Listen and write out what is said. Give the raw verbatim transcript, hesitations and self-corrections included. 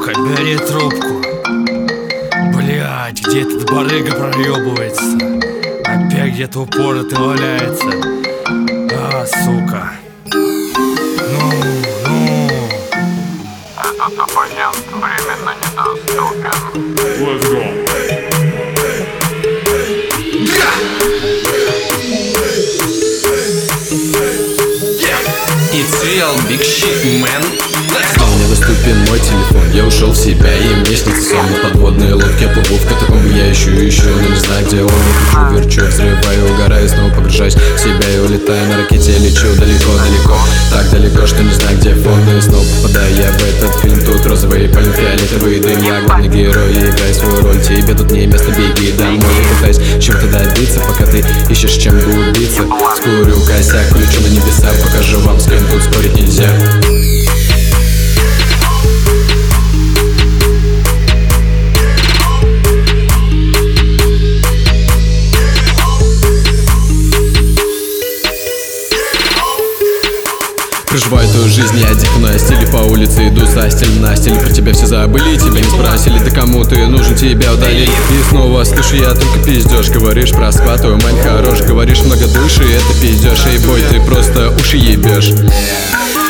Сука, бери трубку. Блять, где этот барыга проебывается? Опять где-то упоротый валяется. А, сука. Ну, ну. Этот абонент временно недоступен. Let's go. It's real big shit, man. Let's go. Недоступен мой телефон, я ушел в себя, и мне снится сон. На подводные лодки, я плыву в катакомбы, я ищу и ищу, но не знаю, где он. Я кручу, верчу, взрываю, угораю, снова погружаюсь в себя и улетаю на ракете, лечу далеко-далеко, так далеко, что не знаю, где фон. И снова попадаю я в этот фильм, тут розовый пальм, фиолетовый дым. Я главный герой, я играю свою роль, тебе тут не место, беги домой. Я пытаюсь чем-то добиться, пока ты ищешь чем бы убиться. Скурю косяк, улечу на небеса, покажу вам, с кем тут спорить нельзя. Проживаю твою жизнь, я дико на стиле, по улице иду за стиль на стиль. Про тебя все забыли, тебя не спросили, да кому ты нужен, тебя удалили. И снова слышу я только пиздёж, говоришь про схватываю, мань хорош, говоришь много души, это пиздёж. Эй, бой, ты просто уши ебешь.